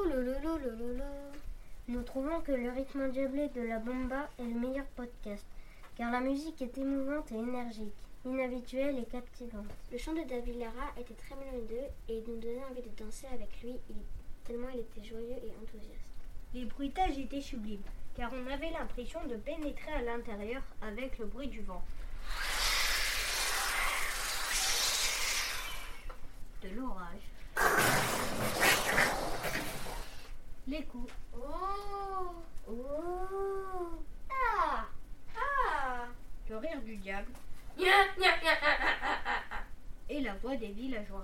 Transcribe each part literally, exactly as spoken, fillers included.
Toulouloulouloulou. Nous trouvons que le rythme endiablé de la bomba est le meilleur podcast, car la musique est émouvante et énergique, inhabituelle et captivante. Le chant de David Lara était très mélodieux et nous donnait envie de danser avec lui, tellement il était joyeux et enthousiaste. Les bruitages étaient sublimes, car on avait l'impression de pénétrer à l'intérieur avec le bruit du vent, de l'orage, les coups, oh, oh, ah, ah, le rire du diable et la voix des villageois.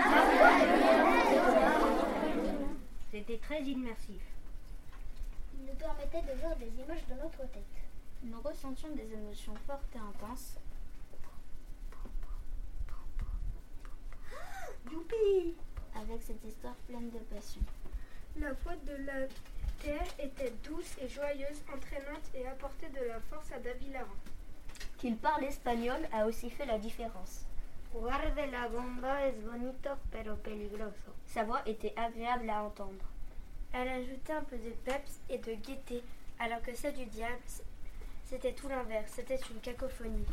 C'était très immersif. Il nous permettait de voir des images dans notre tête. Nous ressentions des émotions fortes et intenses. Youpi! Avec cette histoire pleine de passion. La voix de la terre était douce et joyeuse, entraînante et apportait de la force à David Lara. Qu'il parle espagnol a aussi fait la différence. Jugar de la bomba es bonito pero peligroso. Sa voix était agréable à entendre. Elle ajoutait un peu de peps et de gaieté, alors que celle du diable, c'était tout l'inverse, c'était une cacophonie.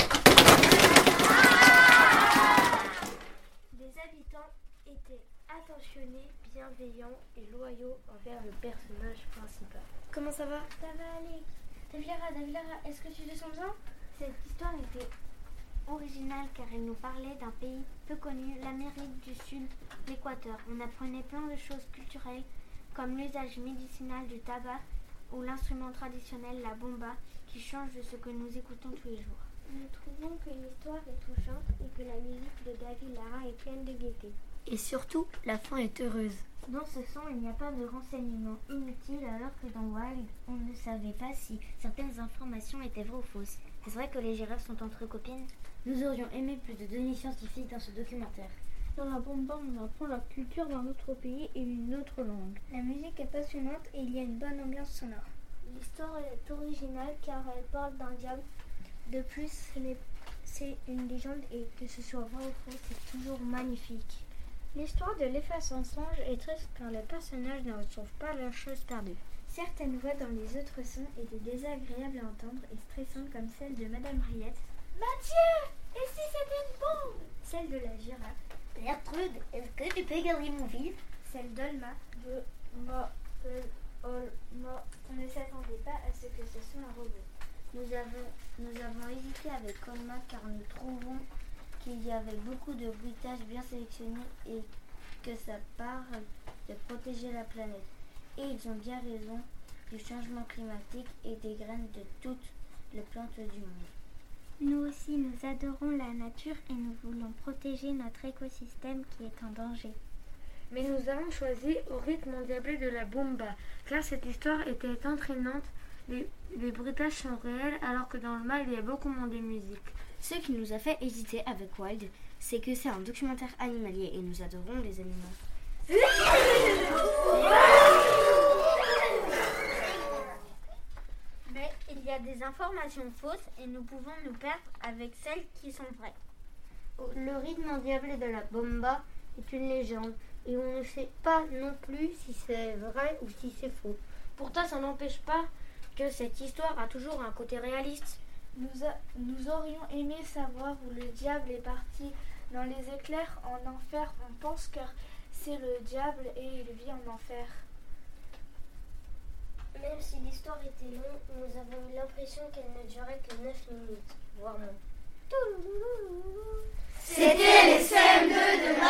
Les habitants étaient attentionnés, bienveillants et loyaux envers le personnage principal. Comment ça va? Ça va aller. David Lara, David Lara, est-ce que tu te sens bien? Cette histoire était originale car elle nous parlait d'un pays peu connu, l'Amérique du Sud, l'Équateur. On apprenait plein de choses culturelles comme l'usage médicinal du tabac ou l'instrument traditionnel, la bomba, qui change de ce que nous écoutons tous les jours. Nous trouvons que l'histoire est touchante et que la musique de David Lara est pleine de gaieté. Et surtout, la fin est heureuse. Dans ce son, il n'y a pas de renseignements inutiles alors que dans Wild, on ne savait pas si certaines informations étaient vraies ou fausses. C'est vrai que les girafes sont entre copines? Nous aurions aimé plus de données scientifiques dans ce documentaire. Dans la bomba, on apprend la culture d'un autre pays et une autre langue. La musique est passionnante et il y a une bonne ambiance sonore. L'histoire est originale car elle parle d'un diable. De plus, c'est une légende et que ce soit vrai ou faux, c'est toujours magnifique. L'histoire de l'Efface en songe est triste car les personnages ne retrouvent pas leurs choses perdues. Certaines voix dans les autres sons étaient désagréables à entendre et stressantes comme celle de Madame Riette. Mathieu, et si c'était une bombe? Celle de la girafe. Gertrude, est-ce que tu peux garder mon fils? Celle d'Olma. Je m'appelle Olma. On ne s'attendait pas à ce que ce soit un robot. Nous avons, nous avons hésité avec Olma car nous trouvons qu'il y avait beaucoup de bruitages bien sélectionnés et que ça parle de protéger la planète. Et ils ont bien raison du changement climatique et des graines de toutes les plantes du monde. Nous aussi, nous adorons la nature et nous voulons protéger notre écosystème qui est en danger. Mais nous avons choisi Au rythme endiablé de la bomba, car cette histoire était entraînante. Les, les bruitages sont réels, alors que dans le mal, il y a beaucoup moins de musique. Ce qui nous a fait hésiter avec Wild, c'est que c'est un documentaire animalier et nous adorons les animaux. Mais il y a des informations fausses et nous pouvons nous perdre avec celles qui sont vraies. Le rythme endiablé de la bomba est une légende et on ne sait pas non plus si c'est vrai ou si c'est faux. Pourtant, ça n'empêche pas que cette histoire a toujours un côté réaliste. Nous, a, nous aurions aimé savoir où le diable est parti. Dans les éclairs en enfer, on pense que c'est le diable et il vit en enfer. Même si l'histoire était longue, nous avons eu l'impression qu'elle ne durait que neuf minutes, voire moins. C'était les C M deux de